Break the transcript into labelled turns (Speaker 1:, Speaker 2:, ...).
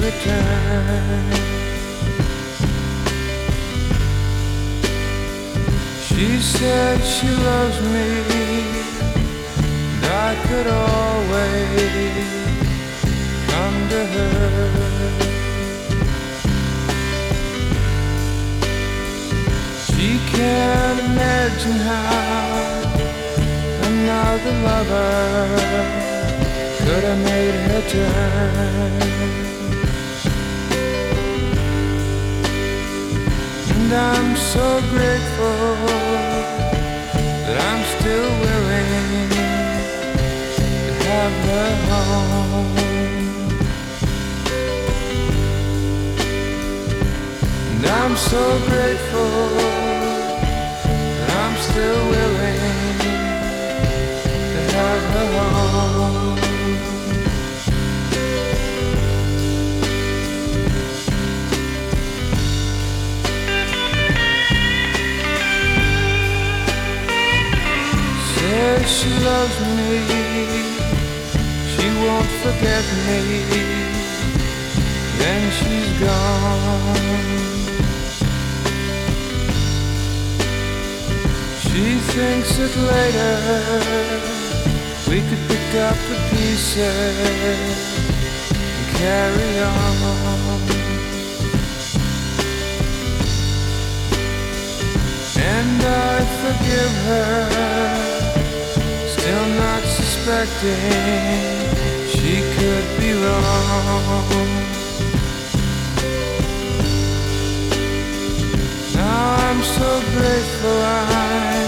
Speaker 1: return. She said she loves me, and I could always come to her. She can't imagine how another lover could have made her turn. And I'm so grateful that I'm still willing to have her home. And I'm so grateful that I'm still willing to have her home. Says she loves me, she won't forget me, then she's gone. She thinks that later we could pick up the pieces and carry on. And I forgive her, still not suspecting she could be wrong. Now I'm so grateful